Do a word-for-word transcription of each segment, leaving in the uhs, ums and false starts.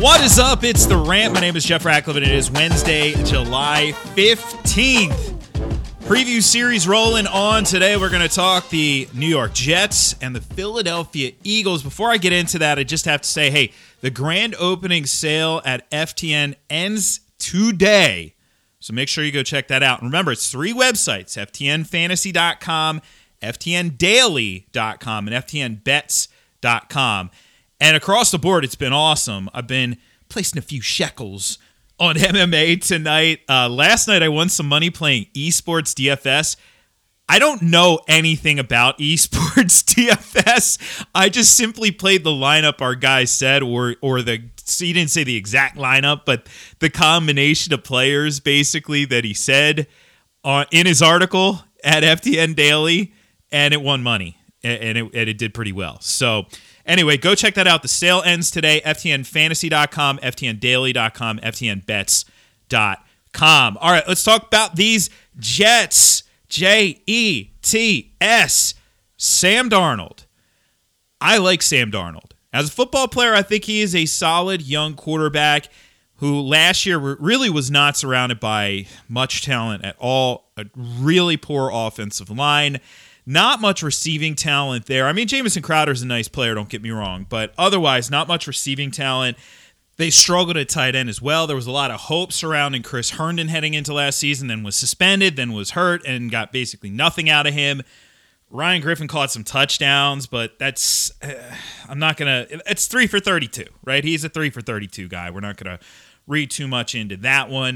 What is up? It's The Rant. My name is Jeff Ratcliffe, and it is Wednesday, July fifteenth. Preview series rolling on. Today we're going to talk the New York Jets and the Philadelphia Eagles. Before I get into that, I just have to say, hey, the grand opening sale at F T N ends today. So make sure you go check that out. And remember, it's three websites, F T N fantasy dot com, F T N daily dot com, and F T N bets dot com. And across the board, it's been awesome. I've been placing a few shekels on M M A tonight. Uh, last night, I won some money playing Esports D F S. I don't know anything about Esports D F S. I just simply played the lineup our guy said, or or the he didn't say the exact lineup, but the combination of players basically that he said uh, in his article at F T N Daily, and it won money, and it, and it did pretty well. So anyway, go check that out. The sale ends today. F T N fantasy dot com, F T N daily dot com, F T N bets dot com. All right, let's talk about these Jets. J E T S. Sam Darnold. I like Sam Darnold. As a football player, I think he is a solid young quarterback who last year really was not surrounded by much talent at all. A really poor offensive line. Not much receiving talent there. I mean, Jamison Crowder's a nice player, don't get me wrong, but otherwise, not much receiving talent. They struggled at tight end as well. There was a lot of hope surrounding Chris Herndon heading into last season, then was suspended, then was hurt, and got basically nothing out of him. Ryan Griffin caught some touchdowns, but that's, uh, I'm not going to, it's three for thirty-two, right? He's a three for thirty-two guy. We're not going to read too much into that one.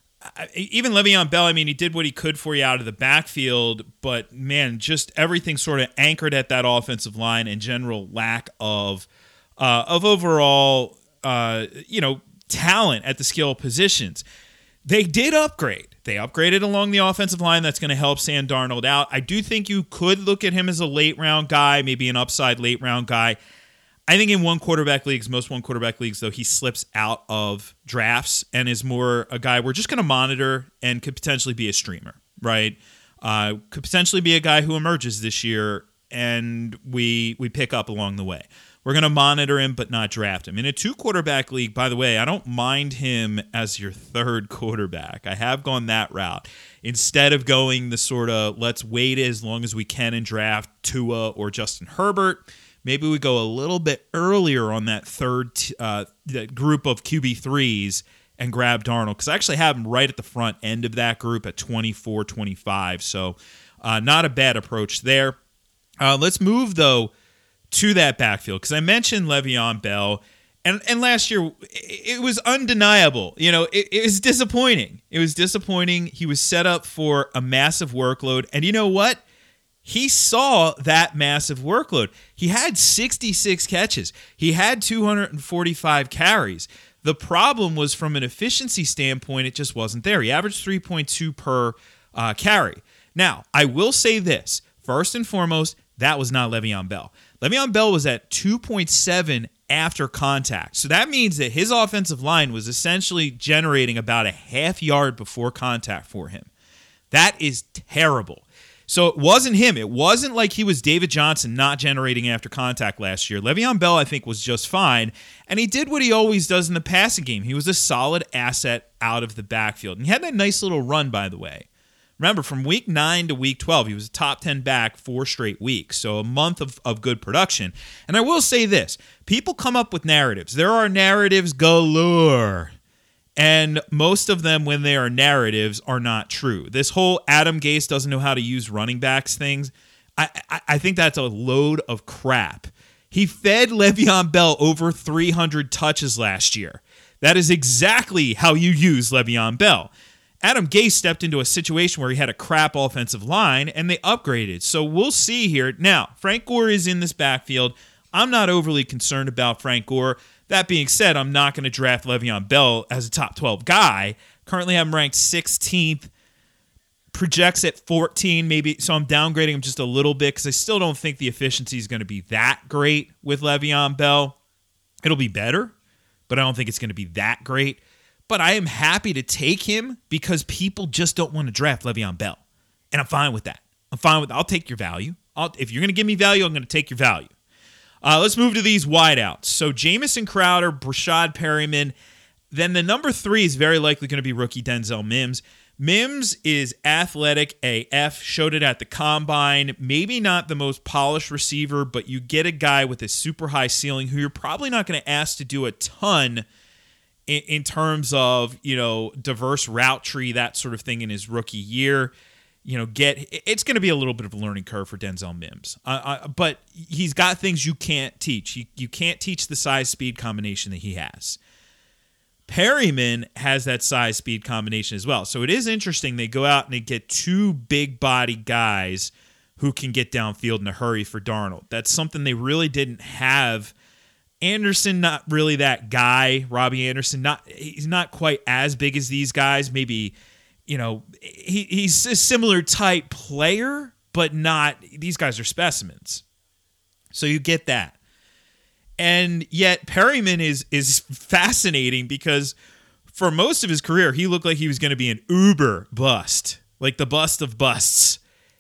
Even Le'Veon Bell, I mean, he did what he could for you out of the backfield, but man, just everything sort of anchored at that offensive line and general lack of uh, of overall, uh, you know, talent at the skill positions. They did upgrade. They upgraded along the offensive line. That's going to help Sam Darnold out. I do think you could look at him as a late round guy, maybe an upside late round guy. I think in one quarterback leagues, most one quarterback leagues, though, he slips out of drafts and is more a guy we're just going to monitor and could potentially be a streamer, right? Uh, could potentially be a guy who emerges this year and we we pick up along the way. We're going to monitor him but not draft him. In a two-quarterback league, by the way, I don't mind him as your third quarterback. I have gone that route. Instead of going the sort of let's wait as long as we can and draft Tua or Justin Herbert, maybe we go a little bit earlier on that third t- uh, that group of Q B threes and grab Darnold, because I actually have him right at the front end of that group at twenty-four twenty-five. So uh, not a bad approach there. Uh, let's move, though, to that backfield, because I mentioned Le'Veon Bell, and, and last year it was undeniable. You know, it, it was disappointing. It was disappointing. He was set up for a massive workload, and you know what? He saw that massive workload. He had sixty-six catches. He had two hundred forty-five carries. The problem was from an efficiency standpoint, it just wasn't there. He averaged three point two per uh, carry. Now, I will say this. First and foremost, that was not Le'Veon Bell. Le'Veon Bell was at two point seven after contact. So that means that his offensive line was essentially generating about a half yard before contact for him. That is terrible. So it wasn't him. It wasn't like he was David Johnson not generating after contact last year. Le'Veon Bell, I think, was just fine, and he did what he always does in the passing game. He was a solid asset out of the backfield. And he had that nice little run, by the way. Remember, from week nine to week twelve, he was a top ten back four straight weeks. So a month of, of good production. And I will say this. People come up with narratives. There are narratives galore. And most of them, when they are narratives, are not true. This whole Adam Gase doesn't know how to use running backs things, I, I, I think that's a load of crap. He fed Le'Veon Bell over three hundred touches last year. That is exactly how you use Le'Veon Bell. Adam Gase stepped into a situation where he had a crap offensive line, and they upgraded. So we'll see here. Now, Frank Gore is in this backfield. I'm not overly concerned about Frank Gore. That being said, I'm not going to draft Le'Veon Bell as a top twelve guy. Currently, I'm ranked sixteenth. Projects at fourteen, maybe. So I'm downgrading him just a little bit because I still don't think the efficiency is going to be that great with Le'Veon Bell. It'll be better, but I don't think it's going to be that great. But I am happy to take him because people just don't want to draft Le'Veon Bell. And I'm fine with that. I'm fine with that. I'll take your value. I'll, if you're going to give me value, I'm going to take your value. Uh, let's move to these wideouts. So Jamison Crowder, Brashad Perryman. Then the number three is very likely going to be rookie Denzel Mims. Mims is athletic A F, showed it at the combine. Maybe not the most polished receiver, but you get a guy with a super high ceiling who you're probably not going to ask to do a ton in, in terms of, you know, diverse route tree, that sort of thing in his rookie year. You know, get it's going to be a little bit of a learning curve for Denzel Mims, uh, uh, but he's got things you can't teach. You, you can't teach the size-speed combination that he has. Perryman has that size-speed combination as well. So it is interesting. They go out and they get two big-body guys who can get downfield in a hurry for Darnold. That's something they really didn't have. Anderson, not really that guy. Robbie Anderson, not he's not quite as big as these guys. Maybe, you know, he, he's a similar type player, but not, these guys are specimens. So you get that. And yet Perryman is is fascinating because for most of his career, he looked like he was going to be an uber bust, like the bust of busts.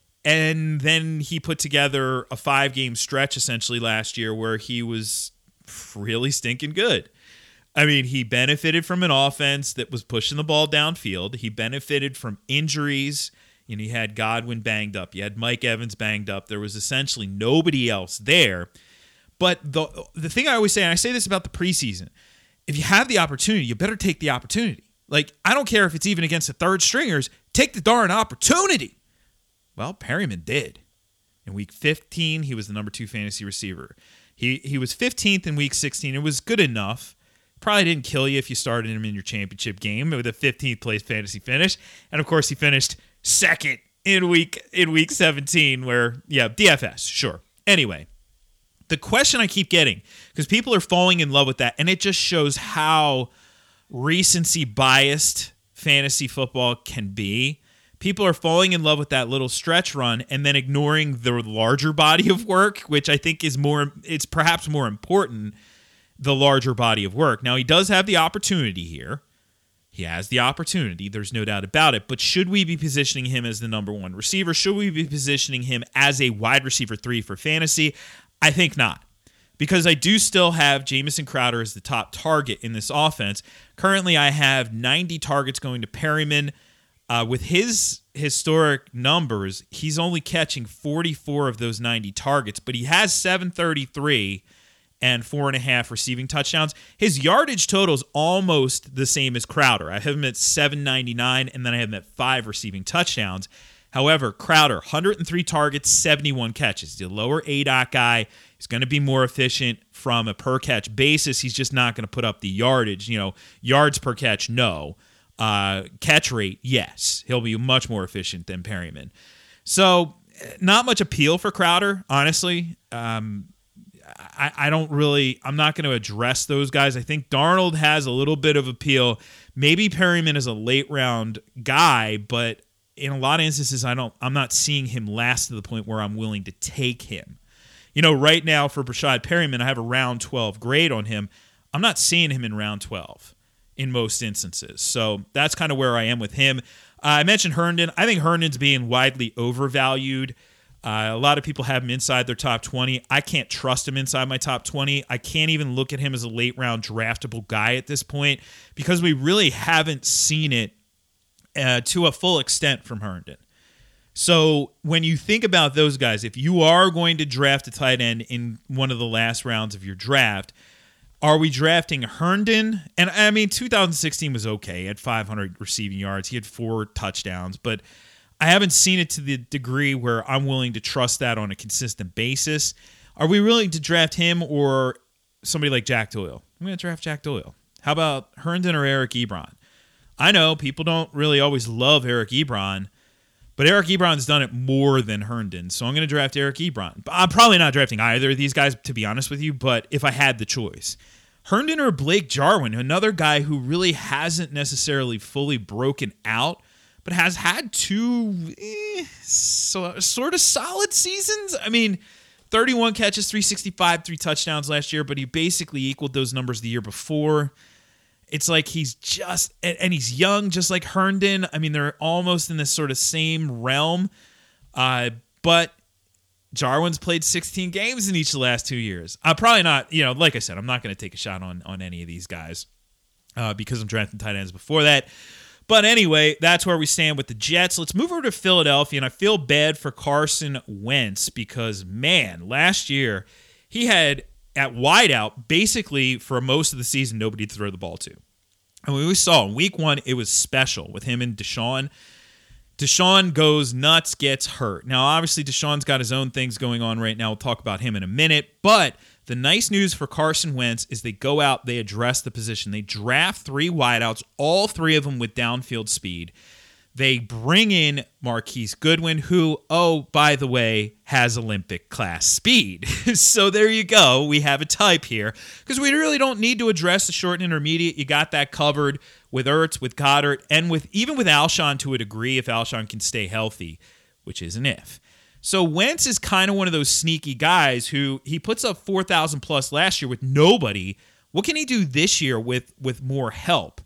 And then he put together a five-game stretch essentially last year where he was really stinking good. I mean, he benefited from an offense that was pushing the ball downfield. He benefited from injuries. You know, you had Godwin banged up. You had Mike Evans banged up. There was essentially nobody else there. But the the thing I always say, and I say this about the preseason, if you have the opportunity, you better take the opportunity. Like, I don't care if it's even against the third stringers, take the darn opportunity. Well, Perryman did. In week fifteen, he was the number two fantasy receiver. He he was fifteenth in week sixteen. It was good enough. Probably didn't kill you if you started him in your championship game with a fifteenth place fantasy finish. And of course, he finished second in week in week seventeen, where, yeah, D F S, sure. Anyway. The question I keep getting, because people are falling in love with that, and it just shows how recency biased fantasy football can be. People are falling in love with that little stretch run and then ignoring the larger body of work, which I think is more, it's perhaps more important, the larger body of work. Now, he does have the opportunity here. He has the opportunity. There's no doubt about it. But should we be positioning him as the number one receiver? Should we be positioning him as a wide receiver three for fantasy? I think not, because I do still have Jamison Crowder as the top target in this offense. Currently, I have ninety targets going to Perryman. Uh, with his historic numbers, he's only catching forty-four of those ninety targets, but he has seven thirty-three and four and a half receiving touchdowns. His yardage total is almost the same as Crowder. I have him at seven ninety-nine, and then I have him at five receiving touchdowns. However, Crowder, one hundred three targets, seventy-one catches. He's a lower A D O T guy. He's going to be more efficient from a per-catch basis. He's just not going to put up the yardage. You know, yards per catch, no. Uh, catch rate, yes. He'll be much more efficient than Perryman. So, not much appeal for Crowder, honestly. Um, I, I don't really, I'm not going to address those guys. I think Darnold has a little bit of appeal. Maybe Perryman is a late-round guy, but in a lot of instances, I don't, I'm not seeing him last to the point where I'm willing to take him. You know, right now for Brashad Perryman, I have a round twelve grade on him. I'm not seeing him in round twelve in most instances. So that's kind of where I am with him. Uh, I mentioned Herndon. I think Herndon's being widely overvalued. Uh, a lot of people have him inside their top twenty. I can't trust him inside my top twenty. I can't even look at him as a late round draftable guy at this point because we really haven't seen it Uh, to a full extent from Herndon. So when you think about those guys, if you are going to draft a tight end in one of the last rounds of your draft, are we drafting Herndon? And I mean, two thousand sixteen was okay at five hundred receiving yards. He had four touchdowns, but I haven't seen it to the degree where I'm willing to trust that on a consistent basis. Are we willing to draft him or somebody like Jack Doyle? I'm going to draft Jack Doyle. How about Herndon or Eric Ebron? I know people don't really always love Eric Ebron, but Eric Ebron's done it more than Herndon, so I'm going to draft Eric Ebron. I'm probably not drafting either of these guys, to be honest with you, but if I had the choice. Herndon or Blake Jarwin, another guy who really hasn't necessarily fully broken out, but has had two eh, so, sort of solid seasons. I mean, thirty-one catches, three sixty-five, three touchdowns last year, but he basically equaled those numbers the year before. It's like he's just, and he's young, just like Herndon. I mean, they're almost in this sort of same realm. Uh, but Jarwin's played sixteen games in each of the last two years. I'm probably not, you know, like I said, I'm not going to take a shot on, on any of these guys uh, because I'm drafting tight ends before that. But anyway, that's where we stand with the Jets. Let's move over to Philadelphia, and I feel bad for Carson Wentz because, man, last year he had at wideout basically for most of the season nobody to throw the ball to. And we saw in week one, it was special with him and Deshaun. Deshaun goes nuts, gets hurt. Now, obviously, Deshaun's got his own things going on right now. We'll talk about him in a minute. But the nice news for Carson Wentz is they go out, they address the position. They draft three wideouts, all three of them with downfield speed. They bring in Marquise Goodwin, who, oh, by the way, has Olympic class speed. So there you go. We have a type here because we really don't need to address the short and intermediate. You got that covered with Ertz, with Goddard, and with even with Alshon to a degree if Alshon can stay healthy, which is an if. So Wentz is kind of one of those sneaky guys who he puts up four thousand plus last year with nobody. What can he do this year with, with more help?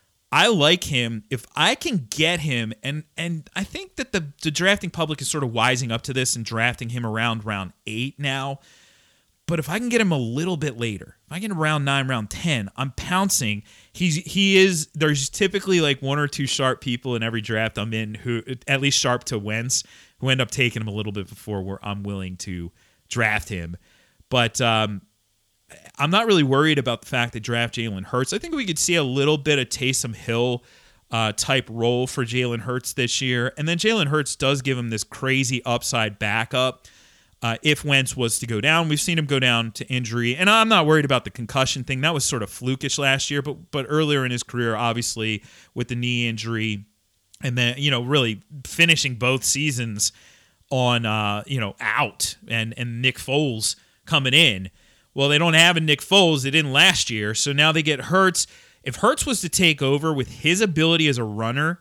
I like him. If I can get him, and and I think that the, the drafting public is sort of wising up to this and drafting him around round eight now. But if I can get him a little bit later, if I get him round nine, round ten, I'm pouncing. He's he is. There's typically like one or two sharp people in every draft I'm in who, at least sharp to Wentz, who end up taking him a little bit before where I'm willing to draft him. But um, I'm not really worried about the fact that draft Jalen Hurts. I think we could see a little bit of Taysom Hill uh, type role for Jalen Hurts this year. And then Jalen Hurts does give him this crazy upside backup uh, if Wentz was to go down. We've seen him go down to injury. And I'm not worried about the concussion thing. That was sort of flukish last year. But, but earlier in his career, obviously, with the knee injury and then, you know, really finishing both seasons on, uh, you know, out and, and Nick Foles coming in. Well, they don't have a Nick Foles. They didn't last year. So now they get Hurts. If Hurts was to take over with his ability as a runner,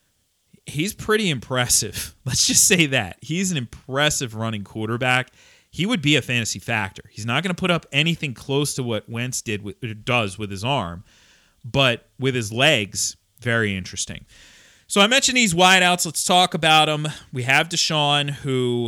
he's pretty impressive. Let's just say that. He's an impressive running quarterback. He would be a fantasy factor. He's not going to put up anything close to what Wentz did with, does with his arm, but with his legs, very interesting. So I mentioned these wideouts. Let's talk about them. We have Deshaun, who...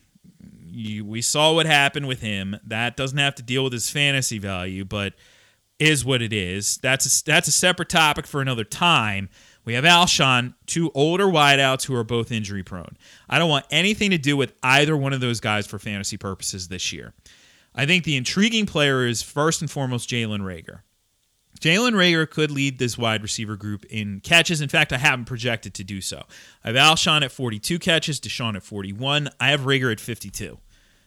You, we saw what happened with him. That doesn't have to deal with his fantasy value, but is what it is. That's a, that's a separate topic for another time. We have Alshon, two older wideouts who are both injury prone. I don't want anything to do with either one of those guys for fantasy purposes this year. I think the intriguing player is first and foremost Jalen Reagor. Jalen Reagor could lead this wide receiver group in catches. In fact, I have him projected to do so. I have Alshon at forty-two catches, Deshaun at forty-one. I have Reagor at fifty-two.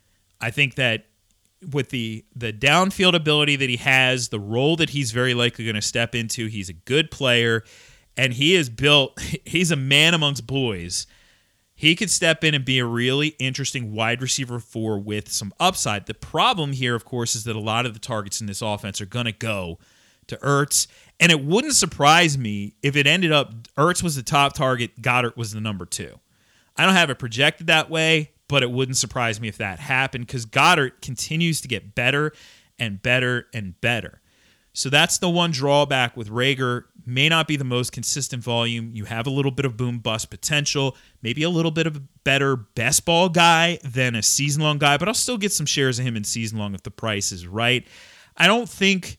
I think that with the the downfield ability that he has, the role that he's very likely going to step into, he's a good player, and he is built, he's a man amongst boys. He could step in and be a really interesting wide receiver four with some upside. The problem here, of course, is that a lot of the targets in this offense are going to go to Ertz, and it wouldn't surprise me if it ended up Ertz was the top target, Goddard was the number two. I don't have it projected that way, but it wouldn't surprise me if that happened because Goddard continues to get better and better and better. So that's the one drawback with Reagor. May not be the most consistent volume. You have a little bit of boom-bust potential, maybe a little bit of a better best ball guy than a season-long guy, but I'll still get some shares of him in season-long if the price is right. I don't think...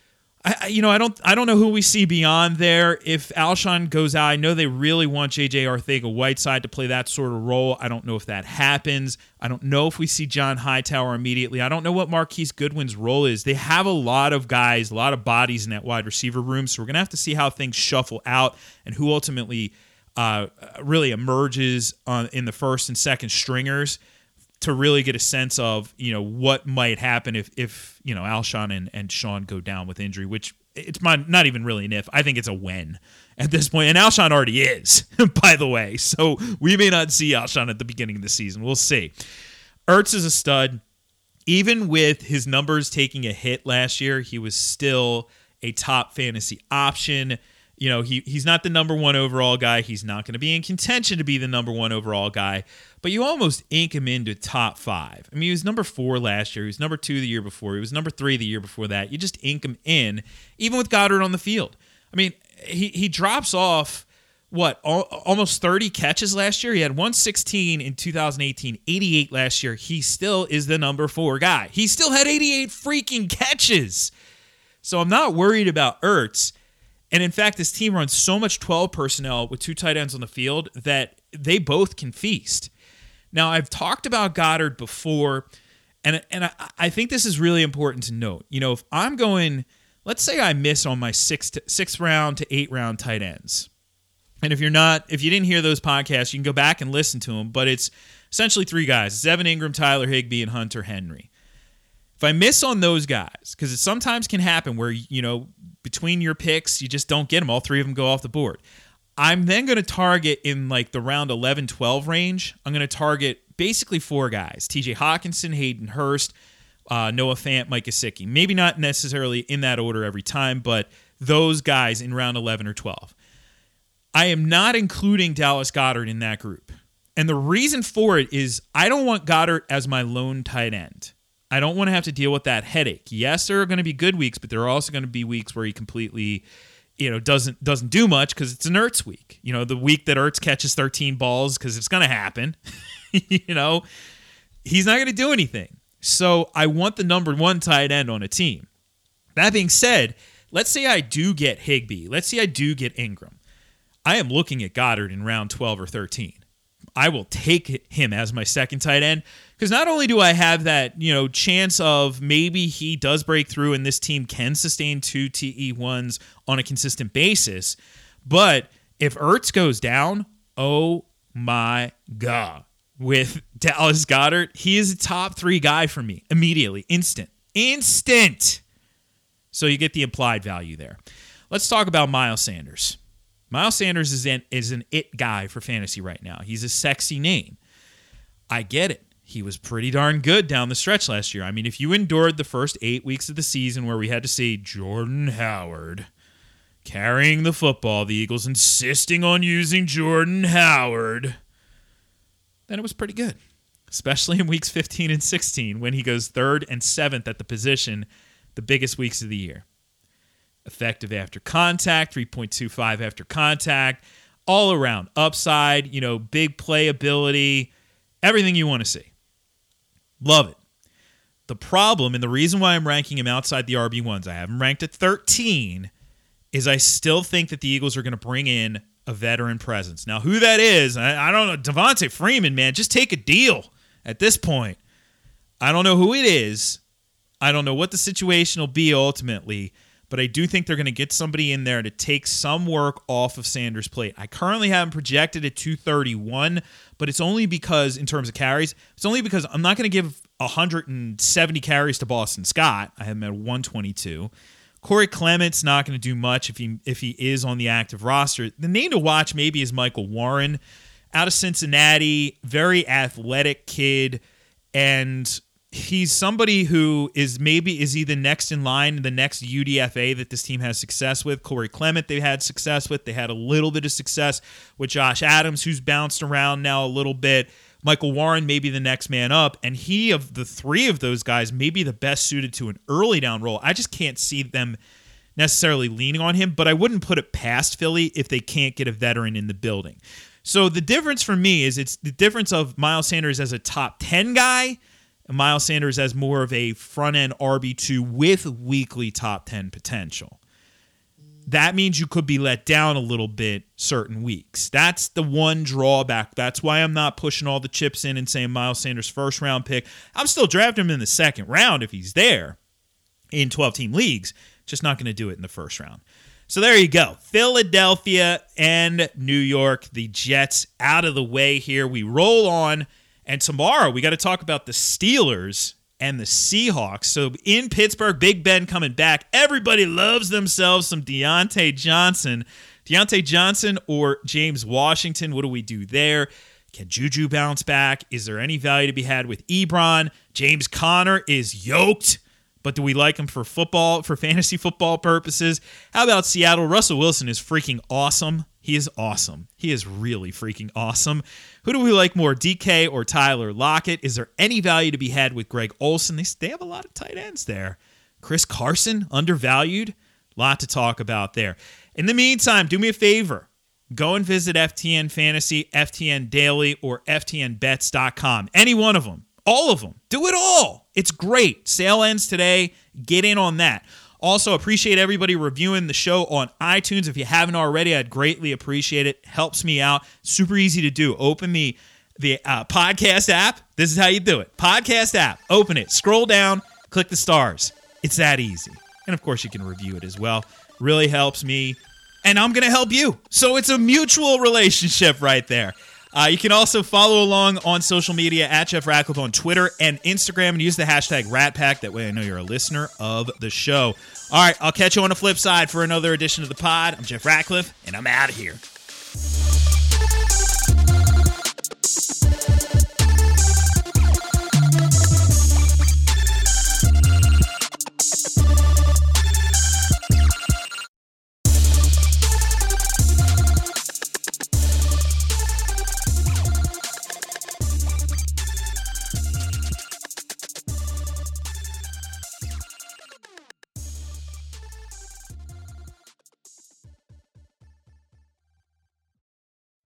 I, you know, I don't, I don't know who we see beyond there. If Alshon goes out, I know they really want J J Arcega-Whiteside to play that sort of role. I don't know if that happens. I don't know if we see John Hightower immediately. I don't know what Marquise Goodwin's role is. They have a lot of guys, a lot of bodies in that wide receiver room, so we're gonna have to see how things shuffle out and who ultimately uh, really emerges on, in the first and second stringers, to really get a sense of, you know, what might happen if, if you know, Alshon and, and Sean go down with injury, which it's my, not even really an if. I think it's a when at this point. And Alshon already is, by the way. So we may not see Alshon at the beginning of the season. We'll see. Ertz is a stud. Even with his numbers taking a hit last year, he was still a top fantasy option. You know, he he's not the number one overall guy. He's not going to be in contention to be the number one overall guy. But you almost ink him into top five. I mean, he was number four last year. He was number two the year before. He was number three the year before that. You just ink him in, even with Goddard on the field. I mean, he, he drops off what, al- almost thirty catches last year. He had one sixteen in two thousand eighteen, eighty-eight last year. He still is the number four guy. He still had eighty-eight freaking catches. So I'm not worried about Ertz. And in fact, this team runs so much twelve personnel with two tight ends on the field that they both can feast. Now, I've talked about Goddard before, and, and I, I think this is really important to note. You know, if I'm going, let's say I miss on my sixth, sixth round to eight round tight ends. And if you're not, if you didn't hear those podcasts, you can go back and listen to them. But it's essentially three guys: it's Evan Ingram, Tyler Higbee, and Hunter Henry. If I miss on those guys, because it sometimes can happen where, you know, between your picks, you just don't get them. All three of them go off the board. I'm then going to target in like the round eleven, twelve range. I'm going to target basically four guys: T J Hawkinson, Hayden Hurst, uh, Noah Fant, Mike Gesicki. Maybe not necessarily in that order every time, but those guys in round eleven or twelve. I am not including Dallas Goedert in that group. And the reason for it is I don't want Goddard as my lone tight end. I don't want to have to deal with that headache. Yes, there are going to be good weeks, but there are also going to be weeks where he completely, you know, doesn't doesn't do much because it's an Ertz week. You know, the week that Ertz catches thirteen balls, because it's going to happen. You know, he's not going to do anything. So I want the number one tight end on a team. That being said, let's say I do get Higbee. Let's say I do get Ingram. I am looking at Goddard in round twelve or thirteen. I will take him as my second tight end because not only do I have that, you know, chance of maybe he does break through and this team can sustain two T E ones on a consistent basis, but if Ertz goes down, oh my God. With Dallas Goedert, he is a top three guy for me immediately, instant, instant. So you get the implied value there. Let's talk about Miles Sanders. Miles Sanders is an, is an it guy for fantasy right now. He's a sexy name. I get it. He was pretty darn good down the stretch last year. I mean, if you endured the first eight weeks of the season where we had to see Jordan Howard carrying the football, the Eagles insisting on using Jordan Howard, then it was pretty good, especially in weeks fifteen and sixteen when he goes third and seventh at the position, the biggest weeks of the year. Effective after contact, three point two five after contact, all around upside, you know, big playability, everything you want to see. Love it. The problem, and the reason why I'm ranking him outside the R B ones, I have him ranked at thirteen, is I still think that the Eagles are going to bring in a veteran presence. Now, who that is, I, I don't know. Devontae Freeman, man, just take a deal at this point. I don't know who it is. I don't know what the situation will be ultimately. But I do think they're going to get somebody in there to take some work off of Sanders' plate. I currently have him projected at two thirty-one, but it's only because, in terms of carries, it's only because I'm not going to give one hundred seventy carries to Boston Scott. I have him at one twenty-two. Corey Clement's not going to do much if he if he is on the active roster. The name to watch maybe is Michael Warren, out of Cincinnati, very athletic kid, and he's somebody who is maybe is he the next in line, the next U D F A that this team has success with. Corey Clement they had success with. They had a little bit of success with Josh Adams, who's bounced around now a little bit. Michael Warren may be the next man up, and he, of the three of those guys, may be the best suited to an early down role. I just can't see them necessarily leaning on him, but I wouldn't put it past Philly if they can't get a veteran in the building. So the difference for me is it's the difference of Miles Sanders as a top ten guy, Miles Sanders as more of a front-end R B two with weekly top ten potential. That means you could be let down a little bit certain weeks. That's the one drawback. That's why I'm not pushing all the chips in and saying Miles Sanders first-round pick. I'm still drafting him in the second round if he's there in twelve-team leagues. Just not going to do it in the first round. So there you go. Philadelphia and New York, the Jets out of the way here. We roll on. And tomorrow, we got to talk about the Steelers and the Seahawks. So in Pittsburgh, Big Ben coming back. Everybody loves themselves some Deontay Johnson. Deontay Johnson or James Washington, what do we do there? Can Juju bounce back? Is there any value to be had with Ebron? James Conner is yoked, but do we like him for football, for fantasy football purposes? How about Seattle? Russell Wilson is freaking awesome. He is awesome. He is really freaking awesome. Who do we like more, D K or Tyler Lockett? Is there any value to be had with Greg Olsen? They, they have a lot of tight ends there. Chris Carson, undervalued. A lot to talk about there. In the meantime, do me a favor. go and visit F T N Fantasy, F T N Daily, or F T N bets dot com. Any one of them. All of them. Do it all. It's great. Sale ends today. Get in on that. Also, appreciate everybody reviewing the show on iTunes. If you haven't already, I'd greatly appreciate it. Helps me out. Super easy to do. Open the the uh, podcast app. This is how you do it. Podcast app. Open it. Scroll down. Click the stars. It's that easy. And, of course, you can review it as well. Really helps me. And I'm going to help you. So it's a mutual relationship right there. Uh, you can also follow along on social media at Jeff Ratcliffe on Twitter and Instagram and use the hashtag Rat Pack. That way I know you're a listener of the show. All right, I'll catch you on the flip side for another edition of the pod. I'm Jeff Ratcliffe, and I'm out of here.